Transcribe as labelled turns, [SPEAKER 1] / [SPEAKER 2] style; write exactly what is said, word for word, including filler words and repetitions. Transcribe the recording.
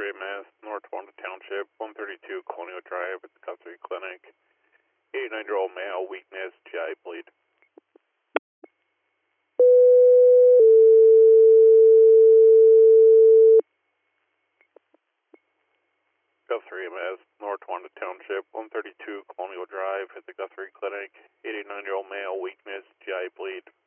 [SPEAKER 1] Guthrie, Mass, North Wanda Township, one thirty-two Colonial Drive at the Guthrie Clinic. eighty-nine-year-old male, weakness, G I bleed. Guthrie, Mass, North Wanda Township, one thirty-two Colonial Drive at the Guthrie Clinic. eighty-nine-year-old male, weakness, G I bleed.